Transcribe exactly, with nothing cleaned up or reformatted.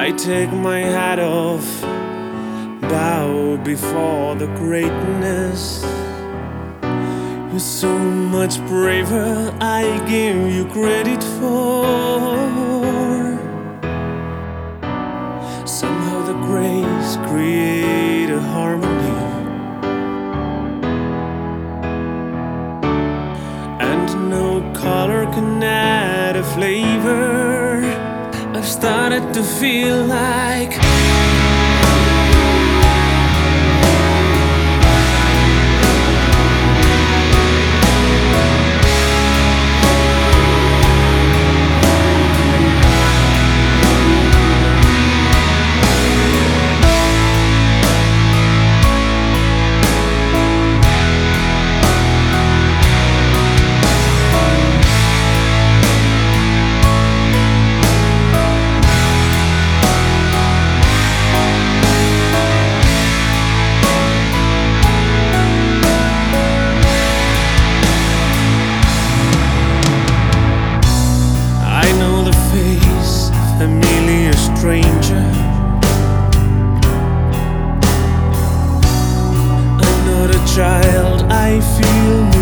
I take my hat off, bow before the greatness. You're so much braver, I give you credit for. Somehow the grace create a harmony, and no color can add a flavor. I've started to feel like familiar stranger. I'm not a child, I feel